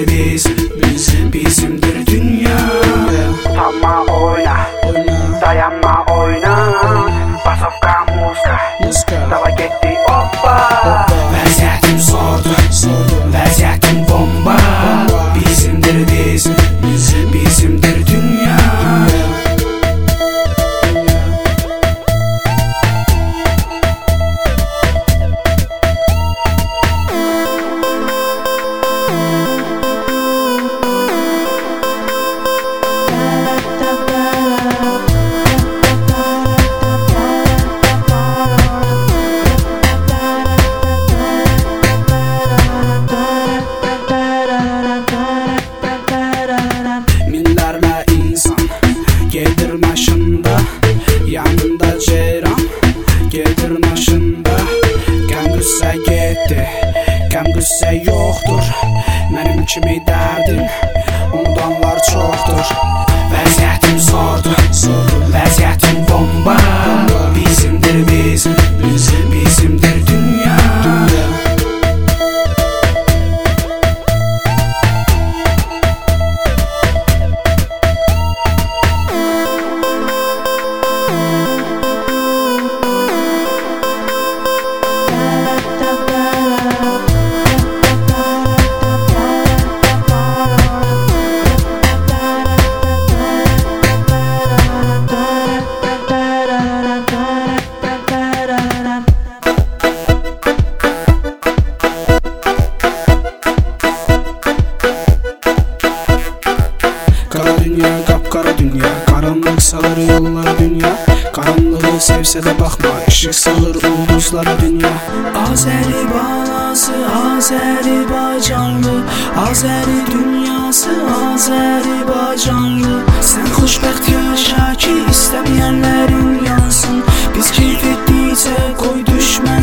bizimdir dünya. Utanma oyna, dayanma oyna. Basovka muska, dava getdi hoppa. Vəziyyətim zordur, vəziyyətim bomba. Bizimdir bizimdir dünya. Minlərlə insan gedir maşında, yanında ceyran gedir maşında. Qəm qüssə getdi, qəm qüssə yoxdur. Mənim kimi dərdin unudanlar çoxdur. Vəziyyətim zordur, vəziyyətim bomba. Bizimdir bizimdir dünya. Kara dünya, kapkara dünya, karanlık salır yollara dünya. Karanlığı sevse de bakma, ışık salır ulduzlara dünya. Azeri balası, Azerbaycanlı, Azeri dünyası, Azerbaycanlı. Sen xoşbəxt yaşa ki, istəməyənlərin yansın. Biz keyf etdikcə qoy düşmə